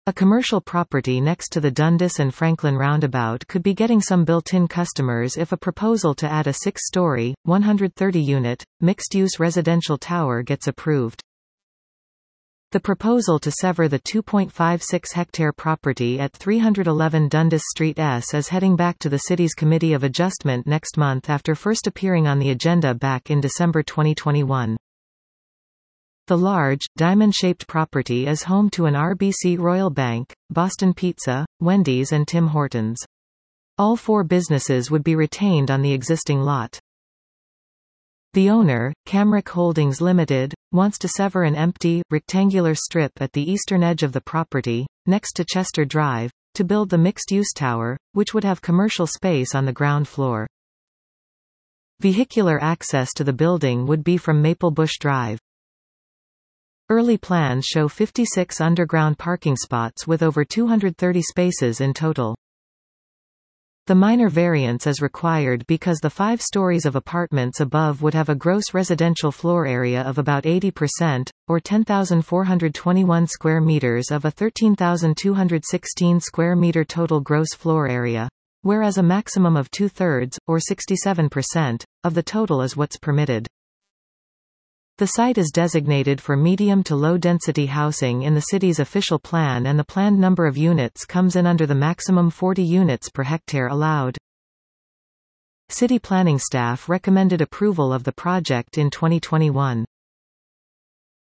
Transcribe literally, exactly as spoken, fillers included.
A commercial property next to the Dundas and Franklin roundabout could be getting some built-in customers if a proposal to add a six-story, one hundred thirty unit, mixed-use residential tower gets approved. The proposal to sever the two point five six hectare property at three eleven Dundas Street S is heading back to the city's Committee of Adjustment next month after first appearing on the agenda back in December twenty twenty-one. The large, diamond-shaped property is home to an R B C Royal Bank, Boston Pizza, Wendy's and Tim Hortons. All four businesses would be retained on the existing lot. The owner, Camric Holdings Limited, wants to sever an empty, rectangular strip at the eastern edge of the property, next to Chester Drive, to build the mixed-use tower, which would have commercial space on the ground floor. Vehicular access to the building would be from Maple Bush Drive. Early plans show fifty-six underground parking spots with over two hundred thirty spaces in total. The minor variance is required because the five stories of apartments above would have a gross residential floor area of about eighty percent, or ten thousand four hundred twenty-one square meters of a thirteen thousand two hundred sixteen square meter total gross floor area, whereas a maximum of two-thirds, or sixty-seven percent, of the total is what's permitted. The site is designated for medium to low-density housing in the city's official plan, and the planned number of units comes in under the maximum forty units per hectare allowed. City planning staff recommended approval of the project in twenty twenty-one.